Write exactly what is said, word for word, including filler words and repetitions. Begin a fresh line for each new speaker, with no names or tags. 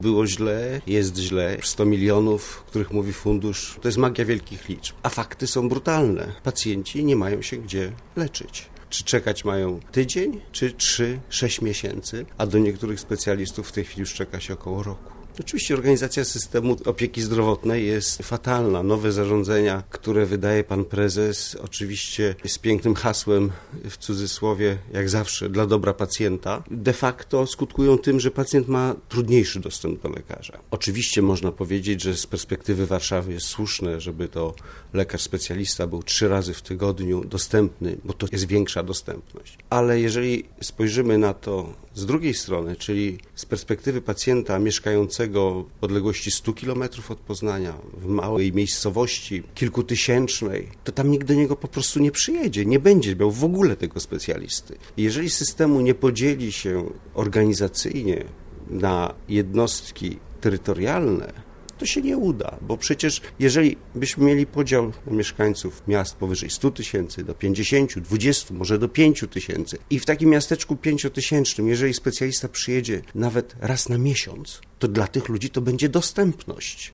Było źle, jest źle. sto milionów, o których mówi fundusz, to jest magia wielkich liczb. A fakty są brutalne. Pacjenci nie mają się gdzie leczyć. Czy czekać mają tydzień, czy trzy, sześć miesięcy, a do niektórych specjalistów w tej chwili już czeka się około roku. Oczywiście organizacja systemu opieki zdrowotnej jest fatalna. Nowe zarządzenia, które wydaje pan prezes, oczywiście z pięknym hasłem, w cudzysłowie, jak zawsze, dla dobra pacjenta, de facto skutkują tym, że pacjent ma trudniejszy dostęp do lekarza. Oczywiście można powiedzieć, że z perspektywy Warszawy jest słuszne, żeby to lekarz specjalista był trzy razy w tygodniu dostępny, bo to jest większa dostępność. Ale jeżeli spojrzymy na to z drugiej strony, czyli z perspektywy pacjenta mieszkającego w odległości stu kilometrów od Poznania, w małej miejscowości kilkutysięcznej, to tam nikt do niego po prostu nie przyjedzie, nie będzie miał w ogóle tego specjalisty. I jeżeli systemu nie podzieli się organizacyjnie na jednostki terytorialne, to się nie uda, bo przecież jeżeli byśmy mieli podział na mieszkańców miast powyżej stu tysięcy do pięćdziesięciu, dwudziestu, może do pięciu tysięcy i w takim miasteczku pięciotysięcznym, jeżeli specjalista przyjedzie nawet raz na miesiąc, to dla tych ludzi to będzie dostępność.